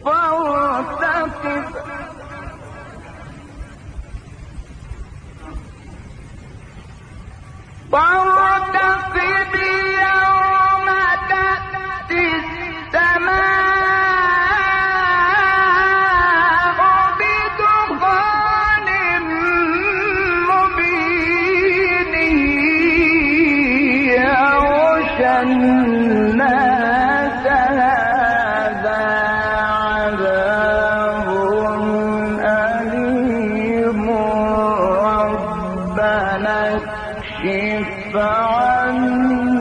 فارتقب يوم تأتي السماء بدخان مبين يغشى الناس هذا عذاب أليم ربنا اكشف عنا